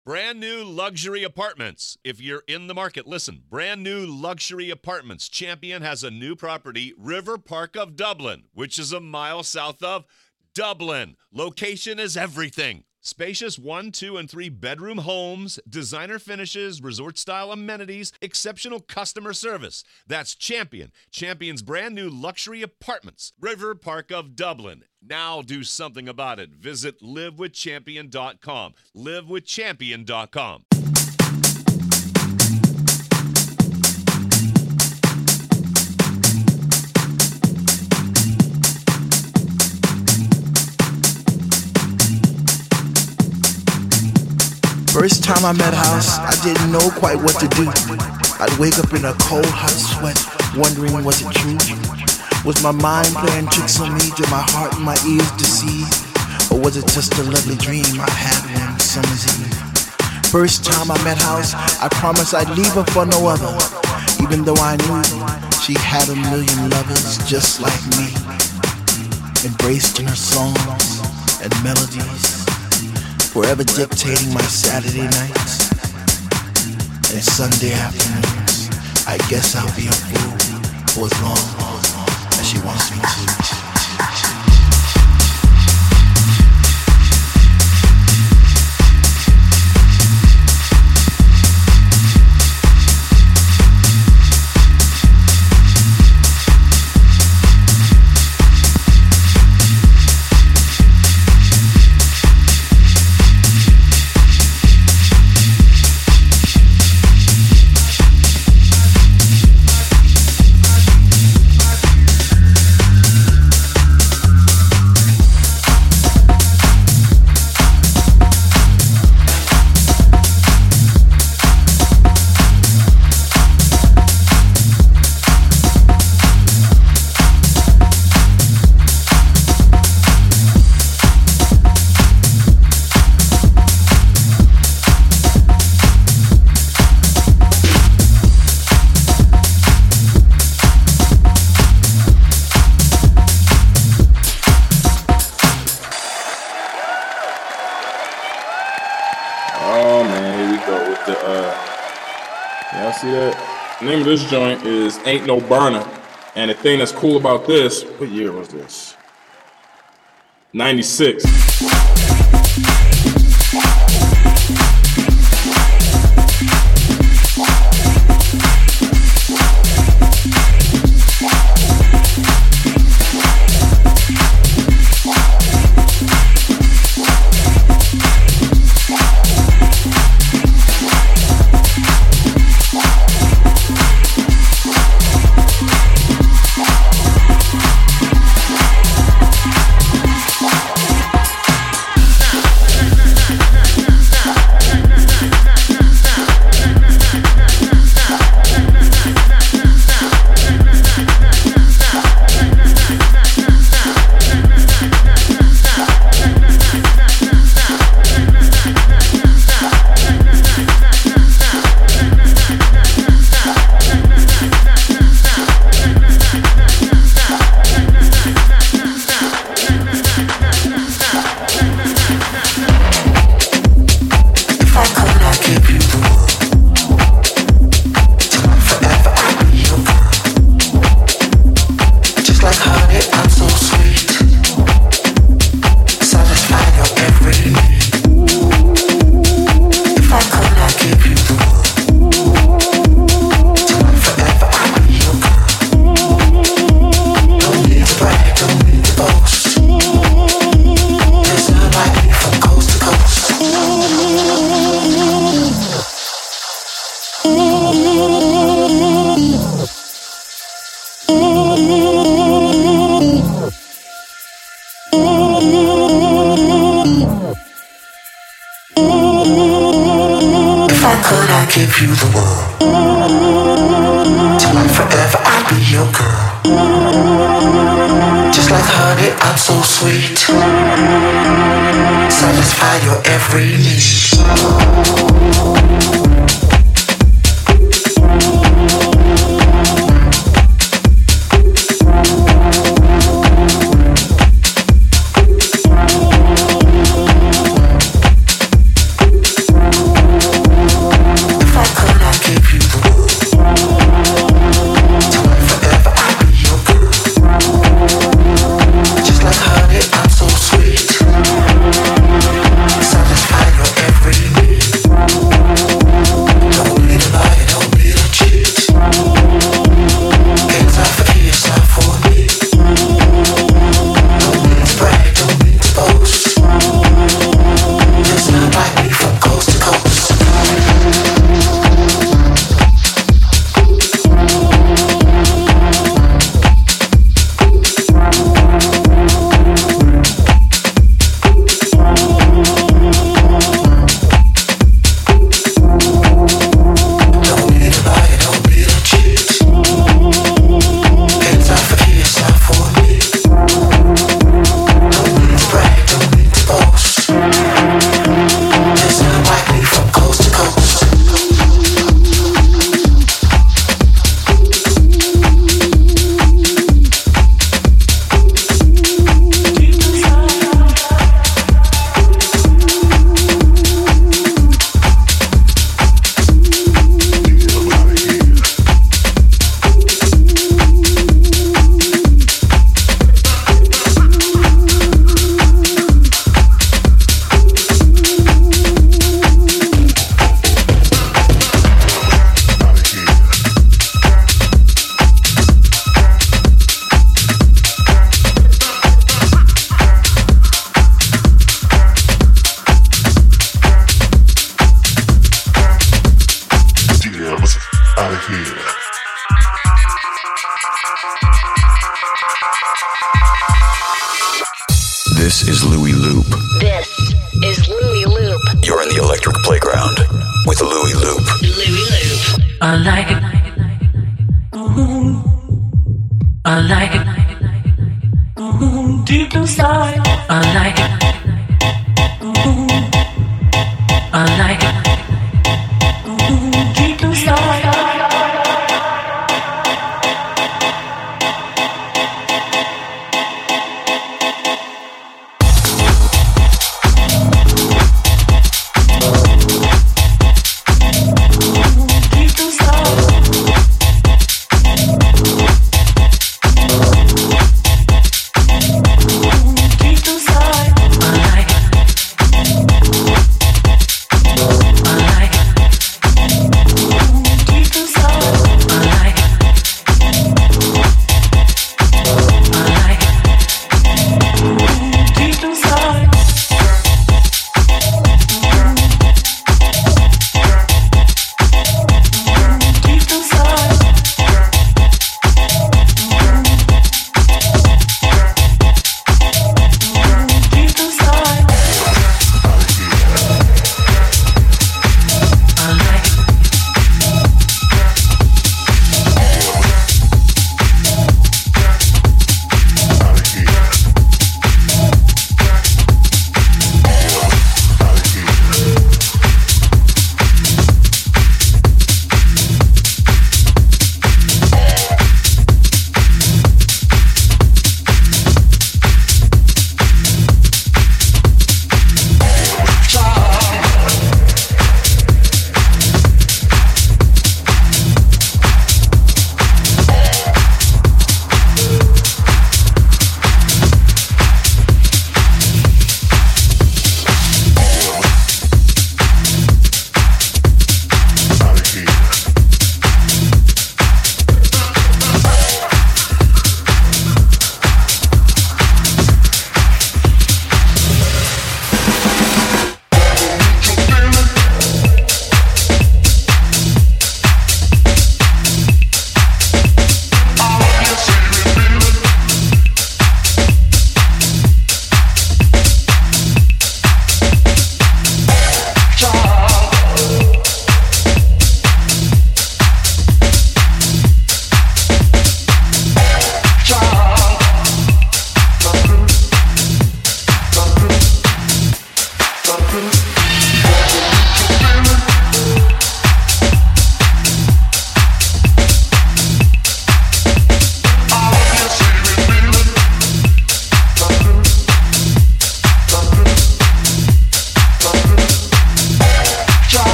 Brand new luxury apartments. If you're in the market, listen. Brand new luxury apartments. Champion has a new property, River Park of Dublin, which is a mile south of Dublin. Location is everything. Spacious 1, 2, and 3 bedroom homes, designer finishes, resort-style amenities, exceptional customer service. That's Champion. Champion's brand new luxury apartments. River Park of Dublin. Now do something about it. Visit livewithchampion.com. livewithchampion.com. First time I met House, I didn't know quite what to do. I'd wake up in a cold, hot sweat, wondering was it true? Was my mind playing tricks on me? Did my heart and my ears deceive? Or was it just a lovely dream I had one summer's eve? First time I met House, I promised I'd leave her for no other, even though I knew she had a million lovers just like me, embraced in her songs and melodies, forever dictating my Saturday nights and Sunday afternoons. I guess I'll be a fool for as long as she wants me to. See that? The name of this joint is Ain't No Burner. And the thing that's cool about this, what year was this? 96. Give you the world. Till I'm forever, I'll be your girl. Just like honey, I'm so sweet. Satisfy your every need. out of here. This is Louis Loop. This is Louis Loop. You're in the Electric Playground with Louis Loop. Louis Loop. I like it. I like it. Deep inside. I like it. I like it. Deep inside.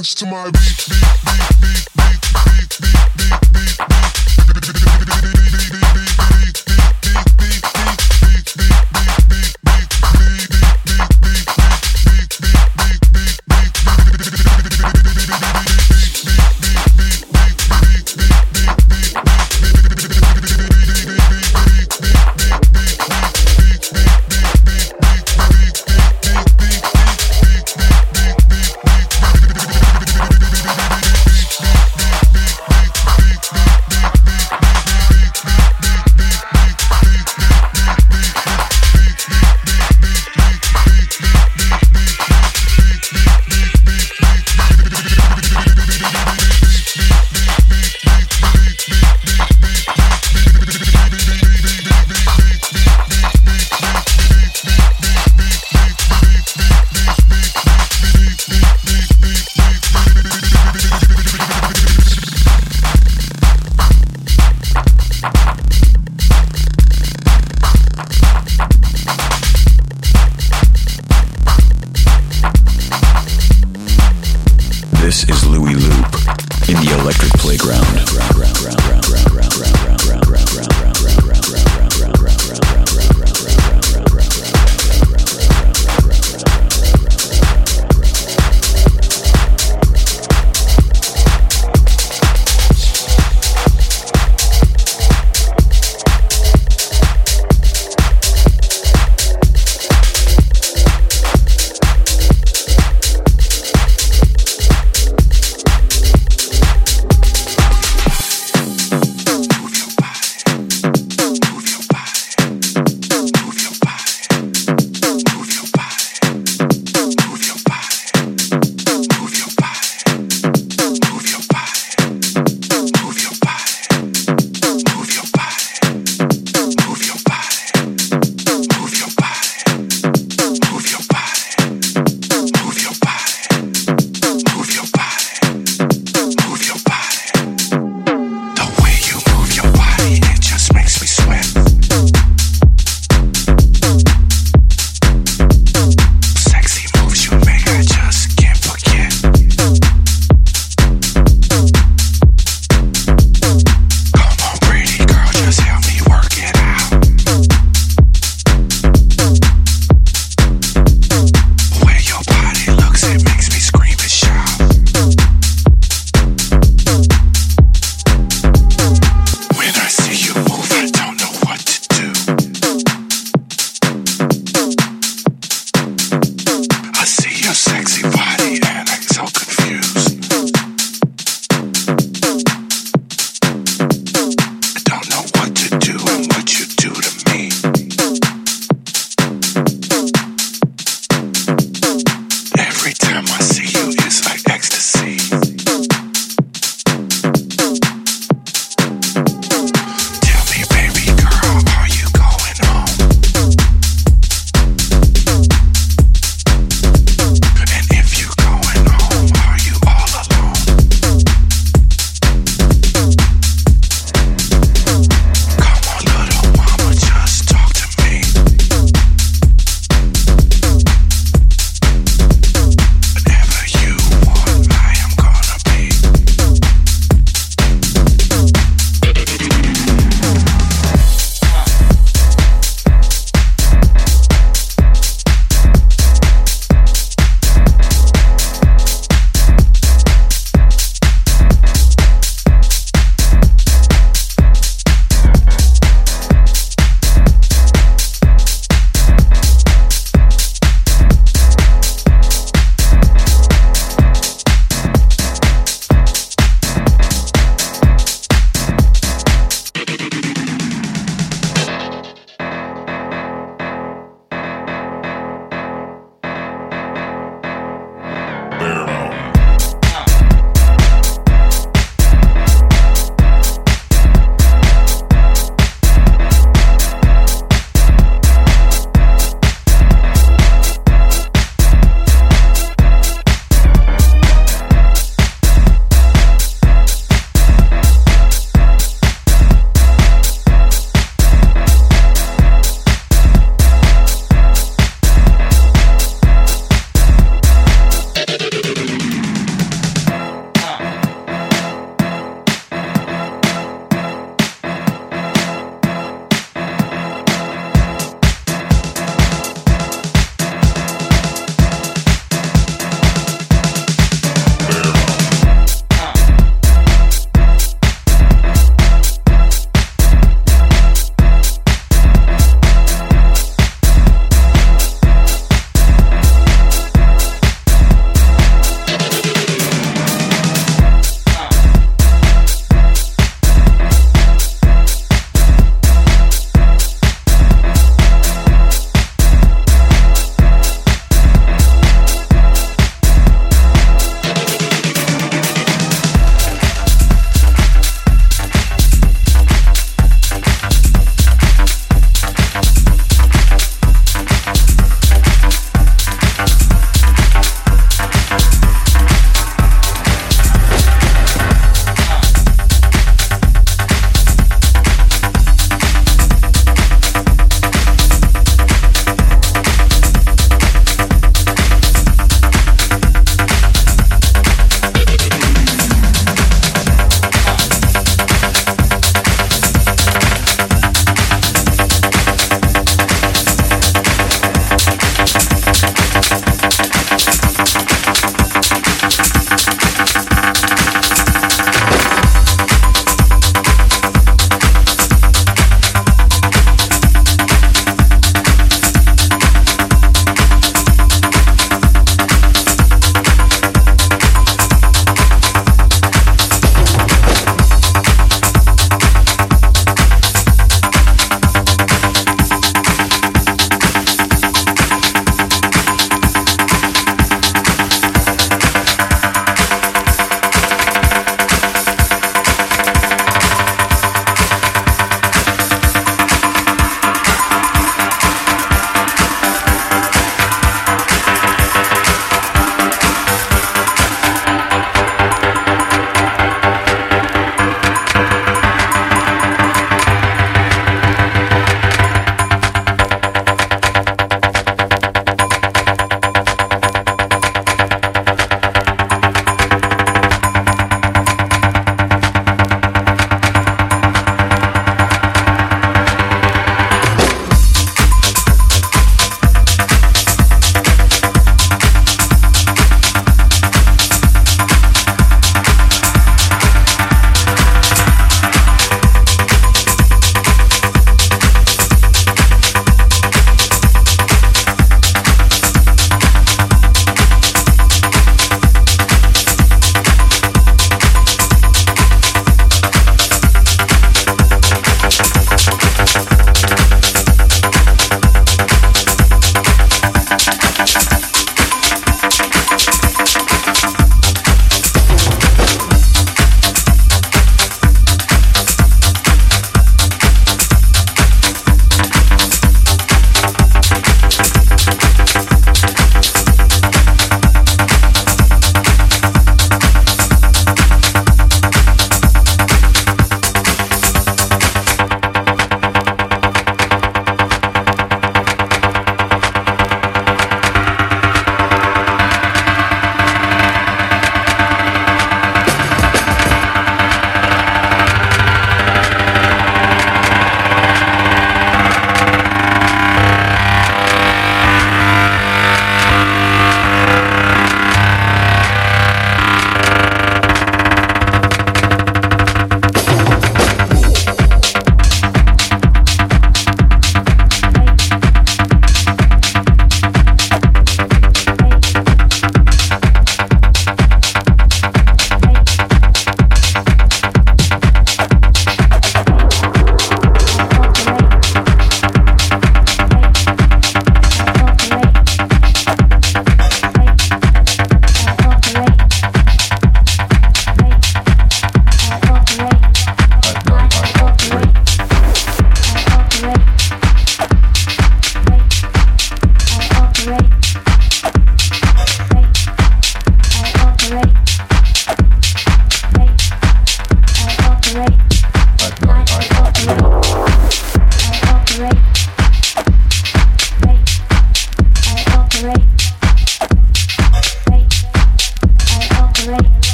dance to my beat.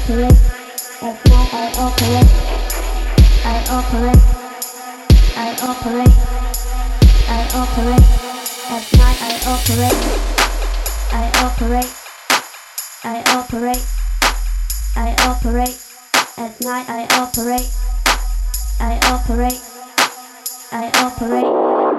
operate. At night I operate. I operate. I operate. I operate. At night I operate. I operate. I operate. I operate. At night I operate. I operate. I operate.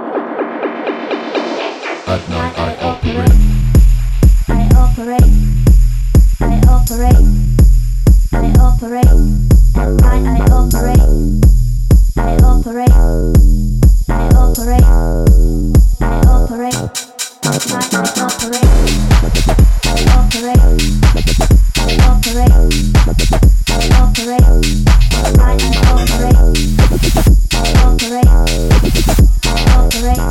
At night I operate. I operate. I operate. I operate. At night I operate. I operate. I operate. I operate. At night I operate. I operate. I operate. I operate. At night I operate. I operate. I operate.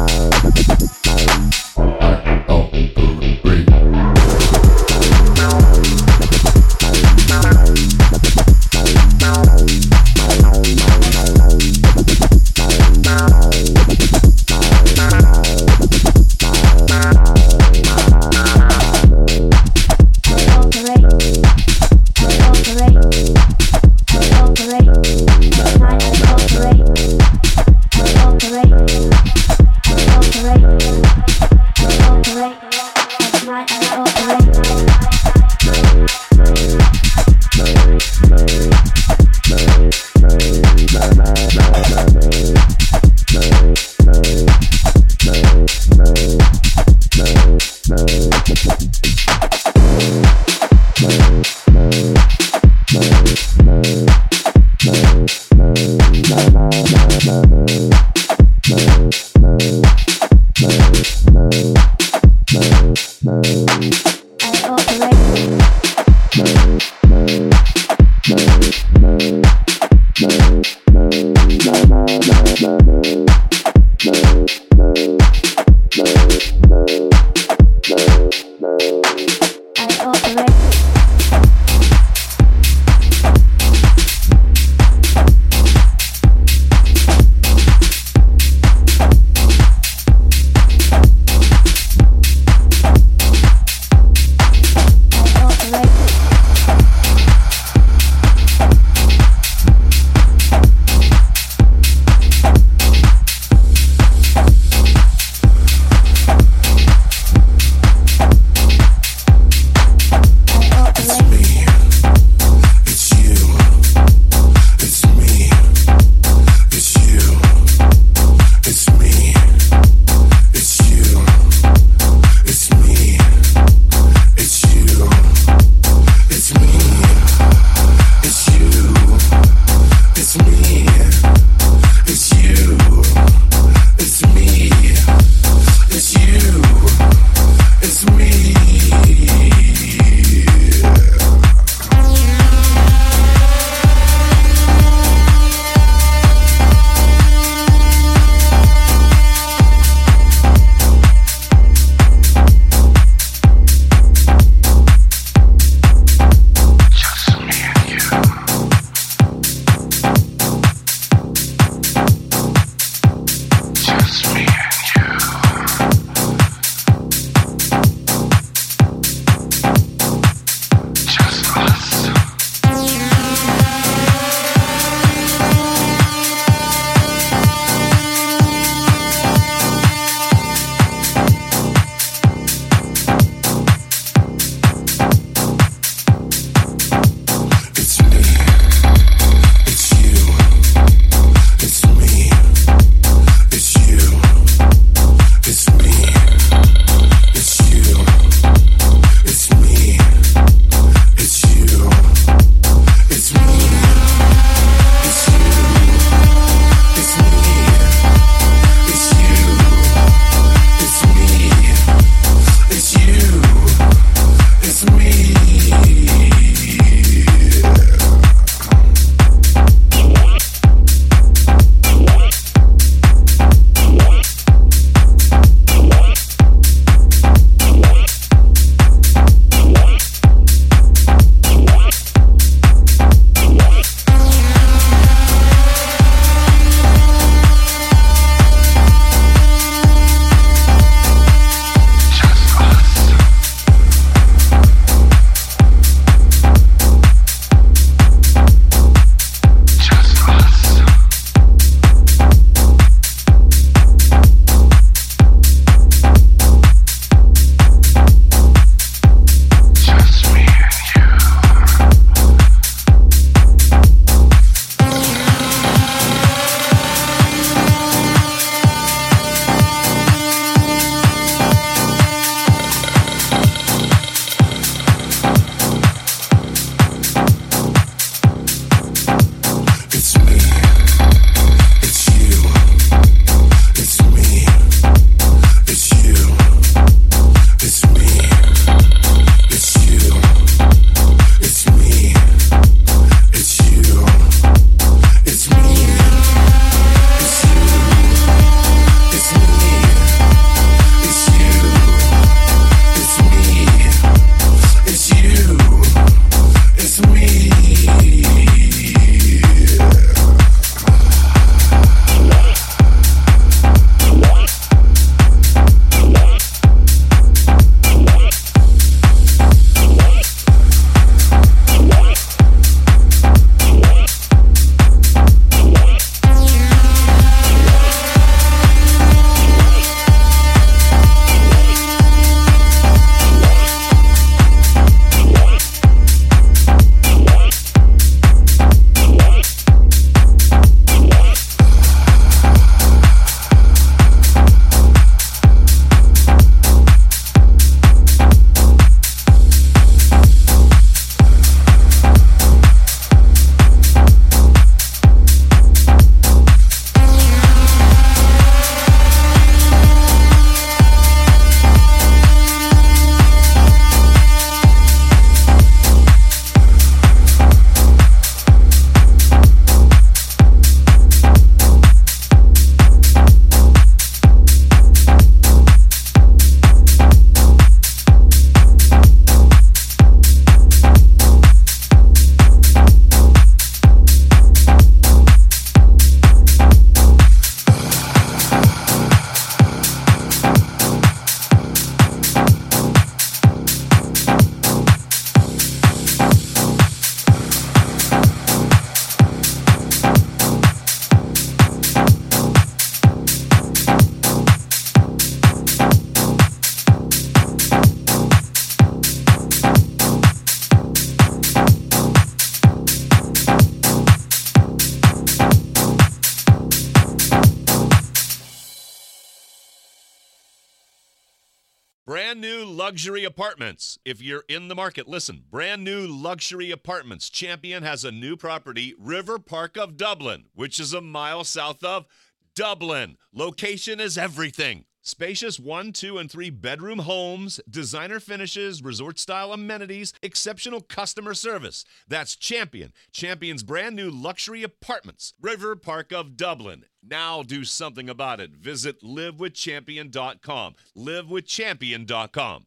Brand new luxury apartments. If you're in the market, listen. Brand new luxury apartments. Champion has a new property, River Park of Dublin, which is a mile south of Dublin. Location is everything. Spacious 1, 2, and 3 bedroom homes, designer finishes, resort-style amenities, exceptional customer service. That's Champion. Champion's brand new luxury apartments, River Park of Dublin. Now do something about it. Visit livewithchampion.com. Livewithchampion.com.